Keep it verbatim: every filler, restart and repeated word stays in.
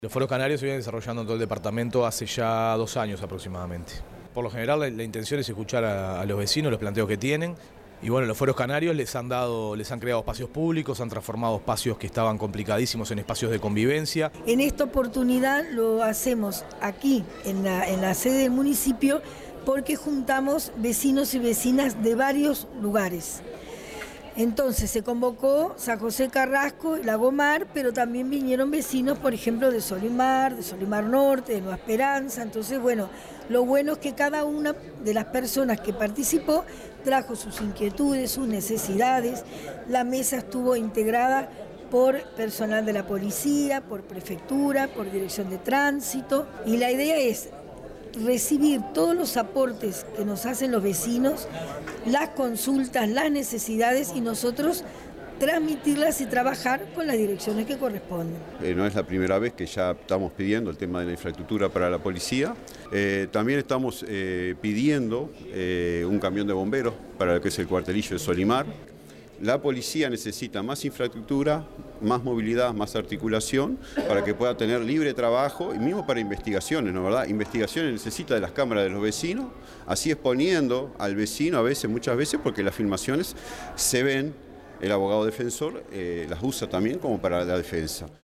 Los foros canarios se vienen desarrollando en todo el departamento hace ya dos años aproximadamente. Por lo general la, la intención es escuchar a, a los vecinos, los planteos que tienen. Y bueno, los foros canarios les han dado, les han creado espacios públicos, han transformado espacios que estaban complicadísimos en espacios de convivencia. En esta oportunidad lo hacemos aquí, en la, en la sede del municipio, porque juntamos vecinos y vecinas de varios lugares. Entonces se convocó San José Carrasco y Lagomar, pero también vinieron vecinos, por ejemplo, de Solimar, de Solimar Norte, de Nueva Esperanza. Entonces, bueno, lo bueno es que cada una de las personas que participó trajo sus inquietudes, sus necesidades. La mesa estuvo integrada por personal de la policía, por prefectura, por dirección de tránsito. Y la idea es recibir todos los aportes que nos hacen los vecinos, las consultas, las necesidades y nosotros transmitirlas y trabajar con las direcciones que corresponden. Eh, no es la primera vez que ya estamos pidiendo el tema de la infraestructura para la policía. Eh, también estamos eh, pidiendo eh, un camión de bomberos para lo que es el cuartelillo de Solimar. La policía necesita más infraestructura, más movilidad, más articulación para que pueda tener libre trabajo y mismo para investigaciones, ¿no verdad? Investigaciones necesita de las cámaras de los vecinos, así exponiendo al vecino a veces, muchas veces, porque las filmaciones se ven, el abogado defensor eh, las usa también como para la defensa.